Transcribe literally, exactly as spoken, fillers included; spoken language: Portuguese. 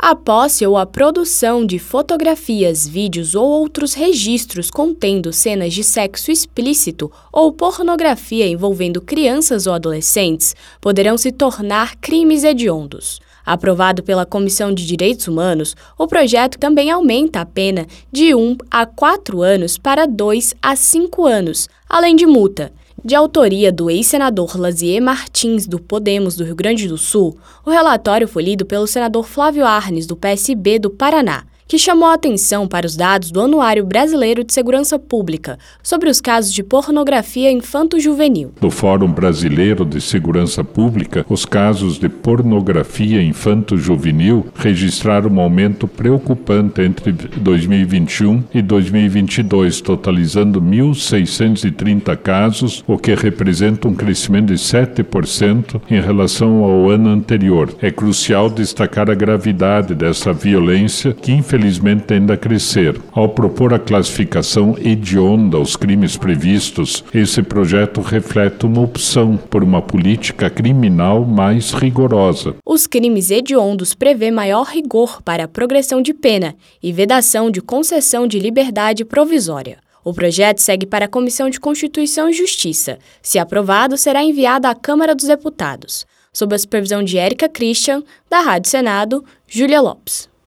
A posse ou a produção de fotografias, vídeos ou outros registros contendo cenas de sexo explícito ou pornografia envolvendo crianças ou adolescentes poderão se tornar crimes hediondos. Aprovado pela Comissão de Direitos Humanos, o projeto também aumenta a pena de um a quatro anos para dois a cinco anos, além de multa. De autoria do ex-senador Lazier Martins, do Podemos do Rio Grande do Sul, o relatório foi lido pelo senador Flávio Arnes, do P S B do Paraná, que chamou a atenção para os dados do Anuário Brasileiro de Segurança Pública sobre os casos de pornografia infanto-juvenil. No Fórum Brasileiro de Segurança Pública, os casos de pornografia infanto-juvenil registraram um aumento preocupante entre dois mil e vinte e um e dois mil e vinte e dois, totalizando mil seiscentos e trinta casos, o que representa um crescimento de sete por cento em relação ao ano anterior. É crucial destacar a gravidade dessa violência, que infelizmente Infelizmente tende a crescer. Ao propor a classificação hedionda aos crimes previstos, esse projeto reflete uma opção por uma política criminal mais rigorosa. Os crimes hediondos prevê maior rigor para a progressão de pena e vedação de concessão de liberdade provisória. O projeto segue para a Comissão de Constituição e Justiça. Se aprovado, será enviado à Câmara dos Deputados. Sob a supervisão de Érica Christian, da Rádio Senado, Júlia Lopes.